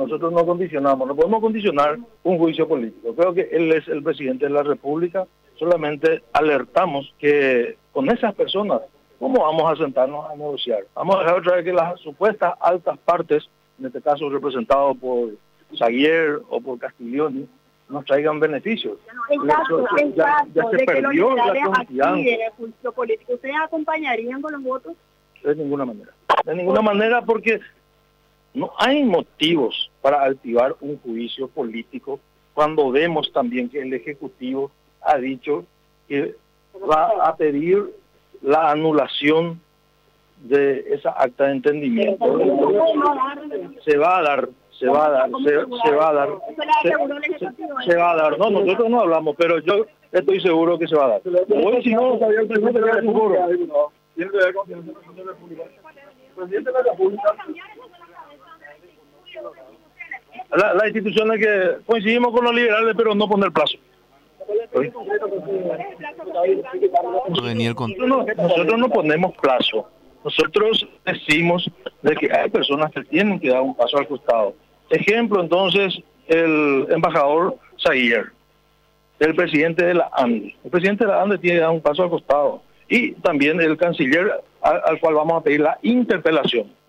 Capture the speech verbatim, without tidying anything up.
nosotros no condicionamos, no podemos condicionar un juicio político. Creo que él es el presidente de la República, solamente alertamos que con esas personas, ¿cómo vamos a sentarnos a negociar? Vamos a dejar otra vez que las supuestas altas partes, en este caso representado por Saguier o por Castiglioni, nos traigan beneficios. Exacto, ya, exacto, ya se de que los perdió la liberales confianza. activen el juicio político. ¿Ustedes acompañarían con los votos? De ninguna manera. De ninguna manera, porque no hay motivos para activar un juicio político cuando vemos también que el Ejecutivo ha dicho que va a pedir la anulación de esa acta de entendimiento. Se va a dar, se va a dar, se, se va a dar, se, se, se va a dar. No, nosotros no hablamos, pero yo estoy seguro que se va a dar. Hoy si no, La, la institución es que coincidimos con los liberales, pero no poner plazo. Nosotros no, nosotros no ponemos plazo. Nosotros decimos de que hay personas que tienen que dar un paso al costado. Ejemplo, entonces, el embajador Saguier, el presidente de la ANDE. El presidente de la ANDE tiene que dar un paso al costado. Y también el canciller al, al cual vamos a pedir la interpelación.